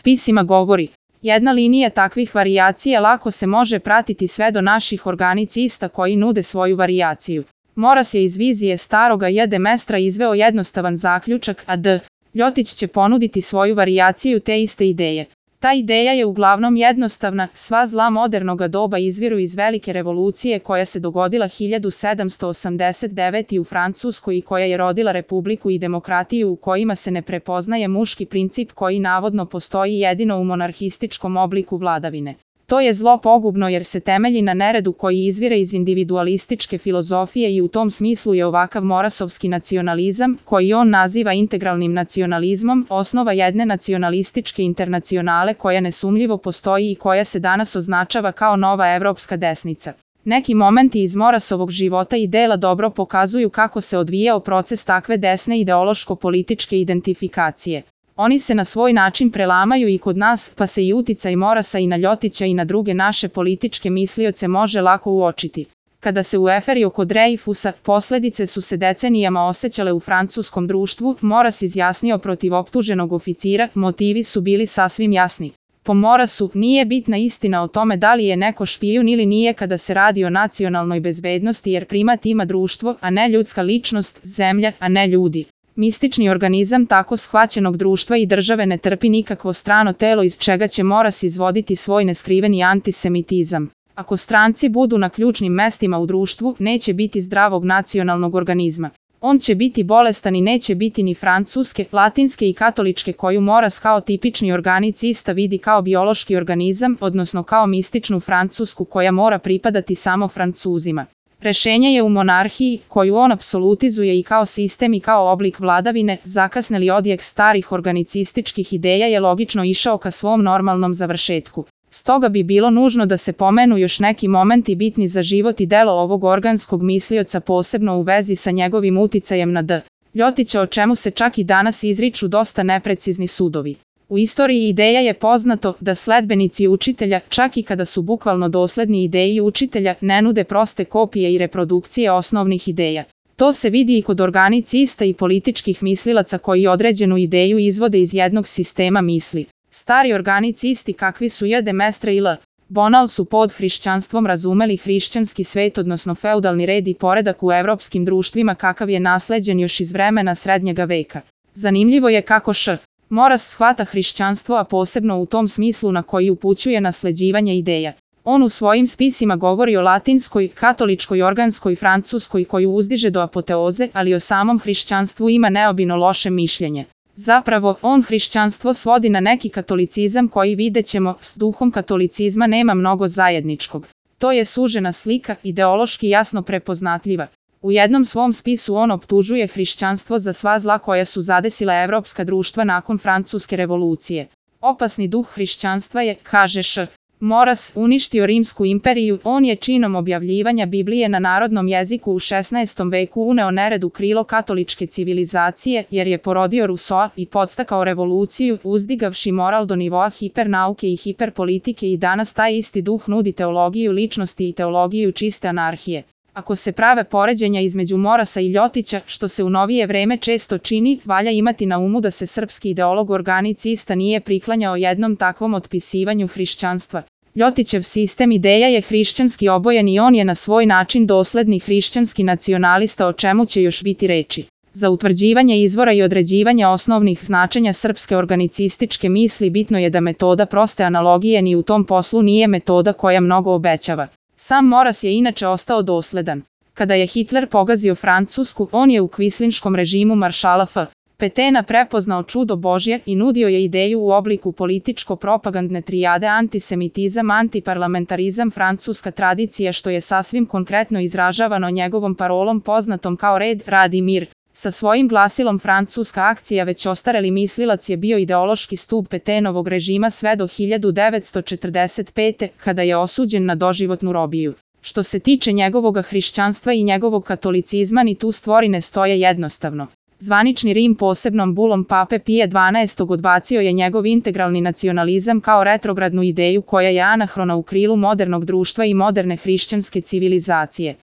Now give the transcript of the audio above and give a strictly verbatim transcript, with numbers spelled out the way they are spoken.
spisima govori. Jedna linija takvih varijacija lako se može pratiti sve do naših organicista koji nude svoju varijaciju. Moras je iz vizije staroga J. de Maistre izveo jednostavan zaključak, a D. Ljotić će ponuditi svoju varijaciju te iste ideje. Ta ideja je uglavnom jednostavna, sva zla modernoga doba izviru iz velike revolucije koja se dogodila hiljadu sedamsto osamdeset devete. u Francuskoj i koja je rodila republiku i demokratiju u kojima se ne prepoznaje muški princip koji navodno postoji jedino u monarhističkom obliku vladavine. To je zlo pogubno jer se temelji na neredu koji izvire iz individualističke filozofije i u tom smislu je ovakav morasovski nacionalizam, koji on naziva integralnim nacionalizmom, osnova jedne nacionalističke internacionale koja nesumnjivo postoji i koja se danas označava kao nova evropska desnica. Neki momenti iz Morasovog života i dela dobro pokazuju kako se odvijao proces takve desne ideološko-političke identifikacije. Oni se na svoj način prelamaju i kod nas, pa se i uticaj Morasa i na Ljotića i na druge naše političke mislioce može lako uočiti. Kada se u aferi oko Dreyfusa, posledice su se decenijama osjećale u francuskom društvu, Moras izjasnio protiv optuženog oficira, motivi su bili sasvim jasni. Po Morasu, nije bitna istina o tome da li je neko špijun ili nije kada se radi o nacionalnoj bezbednosti jer primat ima društvo, a ne ljudska ličnost, zemlja, a ne ljudi. Mistični organizam tako shvaćenog društva i države ne trpi nikakvo strano telo iz čega će Moras izvoditi svoj neskriveni antisemitizam. Ako stranci budu na ključnim mestima u društvu, neće biti zdravog nacionalnog organizma. On će biti bolestan i neće biti ni francuske, latinske i katoličke koju Moras kao tipični organicista vidi kao biološki organizam, odnosno kao mističnu francusku koja mora pripadati samo Francuzima. Rešenje je u monarhiji, koju on apsolutizuje i kao sistem i kao oblik vladavine, zakasneli odjek starih organicističkih ideja je logično išao ka svom normalnom završetku. Stoga bi bilo nužno da se pomenu još neki momenti bitni za život i delo ovog organskog mislioca posebno u vezi sa njegovim uticajem na D. Ljotića o čemu se čak i danas izriču dosta neprecizni sudovi. U istoriji ideja je poznato da sledbenici učitelja, čak i kada su bukvalno dosledni ideji učitelja, ne nude proste kopije i reprodukcije osnovnih ideja. To se vidi i kod organicista i političkih mislilaca koji određenu ideju izvode iz jednog sistema misli. Stari organicisti kakvi su J. de Maistre i L. Bonal su pod hrišćanstvom razumeli hrišćanski svet odnosno feudalni red i poredak u evropskim društvima kakav je nasleđen još iz vremena srednjega veka. Zanimljivo je kako Š. Moras shvata hrišćanstvo, a posebno u tom smislu na koji upućuje nasleđivanje ideja. On u svojim spisima govori o latinskoj, katoličkoj, organskoj, francuskoj koju uzdiže do apoteoze, ali o samom hrišćanstvu ima neobično loše mišljenje. Zapravo, on hrišćanstvo svodi na neki katolicizam koji videćemo, s duhom katolicizma nema mnogo zajedničkog. To je sužena slika, ideološki jasno prepoznatljiva. U jednom svom spisu on optužuje hrišćanstvo za sva zla koja su zadesila evropska društva nakon Francuske revolucije. Opasni duh hrišćanstva je, kaže Š. Moras, uništio Rimsku imperiju, on je činom objavljivanja Biblije na narodnom jeziku u šesnaestom veku uneo nered u krilo katoličke civilizacije jer je porodio Rusoa i podstakao revoluciju, uzdigavši moral do nivoa hipernauke i hiperpolitike i danas taj isti duh nudi teologiju ličnosti i teologiju čiste anarhije. Ako se prave poređenja između Morasa i Ljotića, što se u novije vreme često čini, valja imati na umu da se srpski ideolog organicista nije priklanjao jednom takvom otpisivanju hrišćanstva. Ljotićev sistem ideja je hrišćanski obojen i on je na svoj način dosledni hrišćanski nacionalista o čemu će još biti reči. Za utvrđivanje izvora i određivanje osnovnih značenja srpske organicističke misli bitno je da metoda proste analogije ni u tom poslu nije metoda koja mnogo obećava. Sam Moras je inače ostao dosledan. Kada je Hitler pogazio Francusku, on je u kvislinškom režimu maršala F. Petena prepoznao čudo Božje i nudio je ideju u obliku političko-propagandne trijade antisemitizam, antiparlamentarizam, francuska tradicija što je sasvim konkretno izražavano njegovom parolom poznatom kao red, rad i mir. Sa svojim glasilom Francuska akcija već ostareli mislilac je bio ideološki stub Petenovog režima sve do hiljadu devetsto četrdeset pete. kada je osuđen na doživotnu robiju. Što se tiče njegovog hrišćanstva i njegovog katolicizma ni tu stvari ne stoje jednostavno. Zvanični Rim posebnom bulom pape Pije dvanaestog odbacio je njegov integralni nacionalizam kao retrogradnu ideju koja je anahrona u krilu modernog društva i moderne hrišćanske civilizacije.